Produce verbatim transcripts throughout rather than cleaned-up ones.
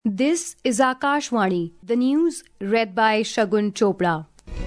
This is Akashvani, the news read by Shagun Chopra.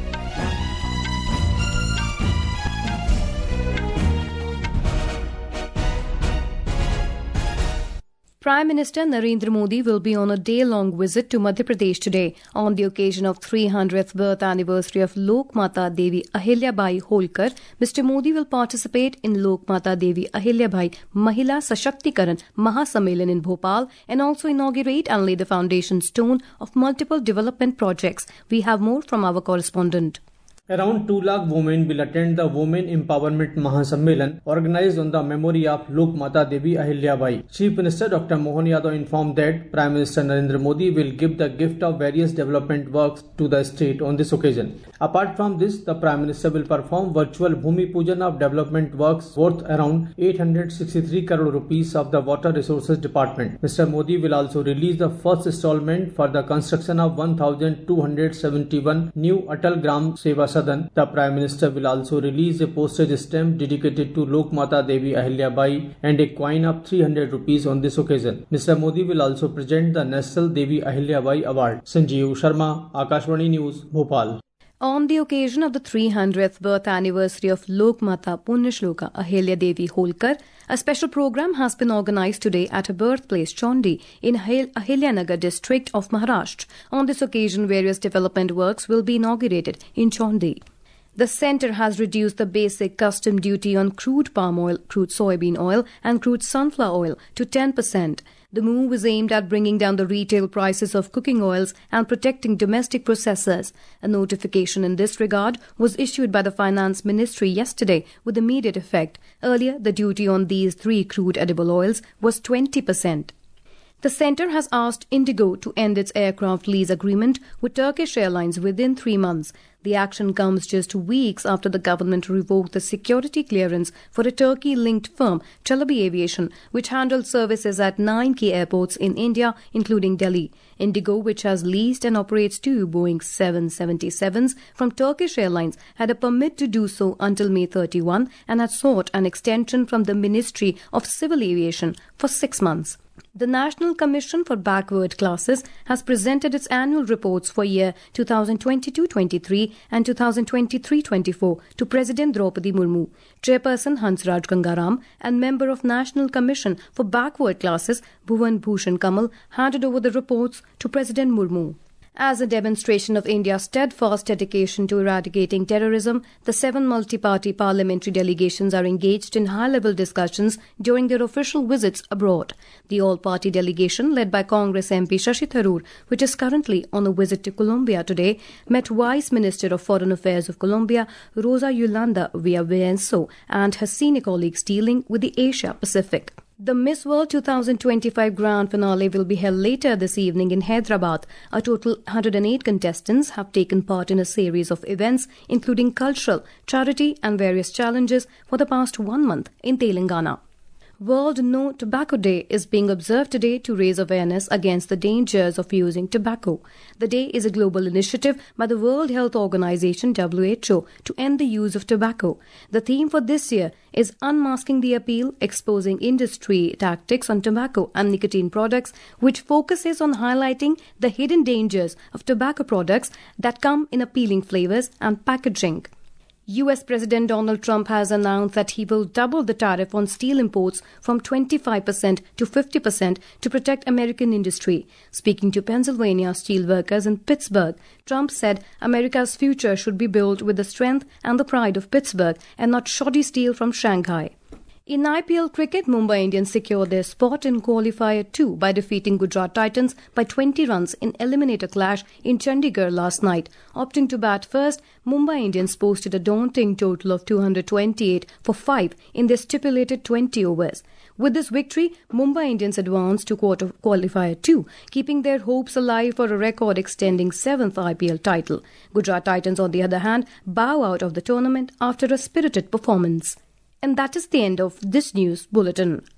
Prime Minister Narendra Modi will be on a day-long visit to Madhya Pradesh today on the occasion of three hundredth birth anniversary of Lokmata Devi Ahilyabai Holkar. Mister Modi will participate in Lokmata Devi Ahilyabai Mahila Sashaktikaran Mahasammelan in Bhopal and also inaugurate and lay the foundation stone of multiple development projects. We have more from our correspondent. Around two lakh women will attend the Women Empowerment Mahasammelan organized on the memory of Lokmata Devi Ahilyabai. Chief Minister Doctor Mohan Yadav informed that Prime Minister Narendra Modi will give the gift of various development works to the state on this occasion. Apart from this, the Prime Minister will perform virtual Bhumi Pujan of development works worth around eight hundred sixty-three crore rupees of the Water Resources Department. Mister Modi will also release the first installment for the construction of one thousand two hundred seventy-one new Atal Gram Seva Sadan. The Prime Minister will also release a postage stamp dedicated to Lokmata Devi Ahilyabai and a coin of three hundred rupees on this occasion. Mister Modi will also present the National Devi Ahilyabai Award. Sanjeev Sharma, Akashvani News, Bhopal. On the occasion of the three hundredth birth anniversary of Lokmata Punyashloka Ahilya Devi Holkar, a special program has been organized today at her birthplace Chaundi in Ahilyanagar district of Maharashtra. On this occasion, various development works will be inaugurated in Chaundi. The centre has reduced the basic custom duty on crude palm oil, crude soybean oil and crude sunflower oil to ten percent. The move is aimed at bringing down the retail prices of cooking oils and protecting domestic processors. A notification in this regard was issued by the Finance Ministry yesterday with immediate effect. Earlier, the duty on these three crude edible oils was twenty percent. The centre has asked Indigo to end its aircraft lease agreement with Turkish Airlines within three months. The action comes just weeks after the government revoked the security clearance for a Turkey-linked firm, Chalabi Aviation, which handled services at nine key airports in India, including Delhi. Indigo, which has leased and operates two Boeing seven seventy-sevens from Turkish Airlines, had a permit to do so until May thirty-first and had sought an extension from the Ministry of Civil Aviation for six months. The National Commission for Backward Classes has presented its annual reports for year two thousand twenty-two twenty-three and two thousand twenty-three twenty-four to President Draupadi Murmu. Chairperson Hansraj Gangaram and member of National Commission for Backward Classes Bhuvan Bhushan Kamal handed over the reports to President Murmu. As a demonstration of India's steadfast dedication to eradicating terrorism, the seven multi-party parliamentary delegations are engaged in high-level discussions during their official visits abroad. The all-party delegation, led by Congress M P Shashi Tharoor, which is currently on a visit to Colombia today, met Vice Minister of Foreign Affairs of Colombia, Rosa Yolanda Villavicencio, and her senior colleagues dealing with the Asia-Pacific. The Miss World two thousand twenty-five grand finale will be held later this evening in Hyderabad. A total one hundred eight contestants have taken part in a series of events, including cultural, charity and various challenges for the past one month in Telangana. World No Tobacco Day is being observed today to raise awareness against the dangers of using tobacco. The day is a global initiative by the World Health Organization W H O to end the use of tobacco. The theme for this year is Unmasking the Appeal, Exposing Industry Tactics on Tobacco and Nicotine Products, which focuses on highlighting the hidden dangers of tobacco products that come in appealing flavors and packaging. U S President Donald Trump has announced that he will double the tariff on steel imports from twenty-five percent to fifty percent to protect American industry. Speaking to Pennsylvania steelworkers in Pittsburgh, Trump said America's future should be built with the strength and the pride of Pittsburgh and not shoddy steel from Shanghai. In I P L cricket, Mumbai Indians secured their spot in Qualifier two by defeating Gujarat Titans by twenty runs in eliminator clash in Chandigarh last night. Opting to bat first, Mumbai Indians posted a daunting total of two hundred twenty-eight for five in their stipulated twenty overs. With this victory, Mumbai Indians advanced to quarter Qualifier two, keeping their hopes alive for a record-extending seventh I P L title. Gujarat Titans, on the other hand, bow out of the tournament after a spirited performance. And that is the end of this news bulletin.